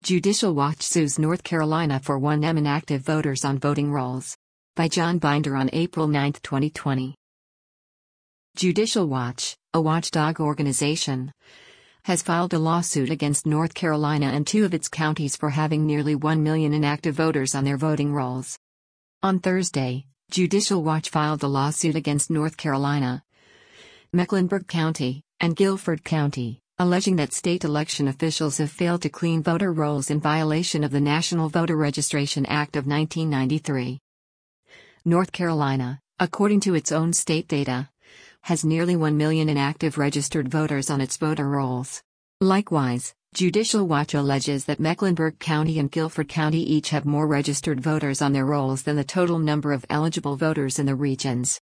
Judicial Watch sues North Carolina for 1M inactive voters on voting rolls. By John Binder on April 9, 2020. Judicial Watch, a watchdog organization, has filed a lawsuit against North Carolina and two of its counties for having nearly 1 million inactive voters on their voting rolls. On Thursday, Judicial Watch filed a lawsuit against North Carolina, Mecklenburg County, and Guilford County, alleging that state election officials have failed to clean voter rolls in violation of the National Voter Registration Act of 1993. North Carolina, according to its own state data, has nearly 1 million inactive registered voters on its voter rolls. Likewise, Judicial Watch alleges that Mecklenburg County and Guilford County each have more registered voters on their rolls than the total number of eligible voters in the regions.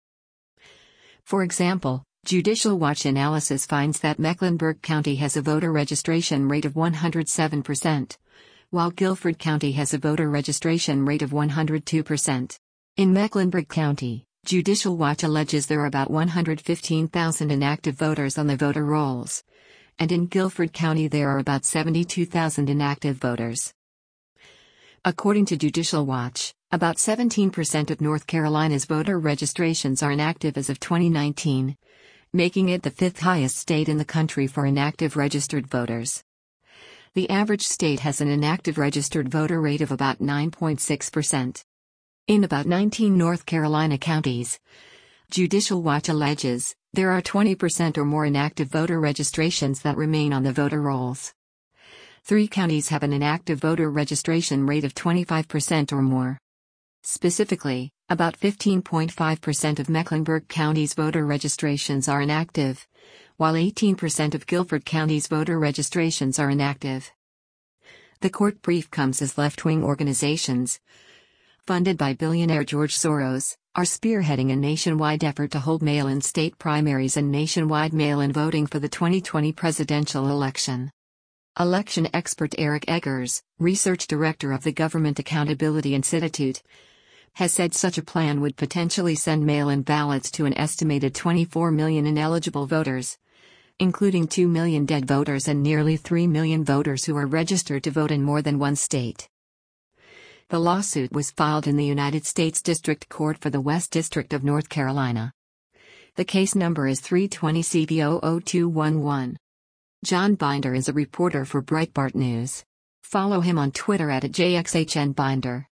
For example, Judicial Watch analysis finds that Mecklenburg County has a voter registration rate of 107%, while Guilford County has a voter registration rate of 102%. In Mecklenburg County, Judicial Watch alleges there are about 115,000 inactive voters on the voter rolls, and in Guilford County there are about 72,000 inactive voters. According to Judicial Watch, about 17% of North Carolina's voter registrations are inactive as of 2019, making it the fifth highest state in the country for inactive registered voters. The average state has an inactive registered voter rate of about 9.6%. In about 19 North Carolina counties, Judicial Watch alleges, there are 20% or more inactive voter registrations that remain on the voter rolls. 3 counties have an inactive voter registration rate of 25% or more. Specifically, about 15.5% of Mecklenburg County's voter registrations are inactive, while 18% of Guilford County's voter registrations are inactive. The court brief comes as left-wing organizations, funded by billionaire George Soros, are spearheading a nationwide effort to hold mail-in state primaries and nationwide mail-in voting for the 2020 presidential election. Election expert Eric Eggers, research director of the Government Accountability Institute, has said such a plan would potentially send mail-in ballots to an estimated 24 million ineligible voters, including 2 million dead voters and nearly 3 million voters who are registered to vote in more than one state. The lawsuit was filed in the United States District Court for the West District of North Carolina. The case number is 320-CV00211. John Binder is a reporter for Breitbart News. Follow him on Twitter @JXHNBinder.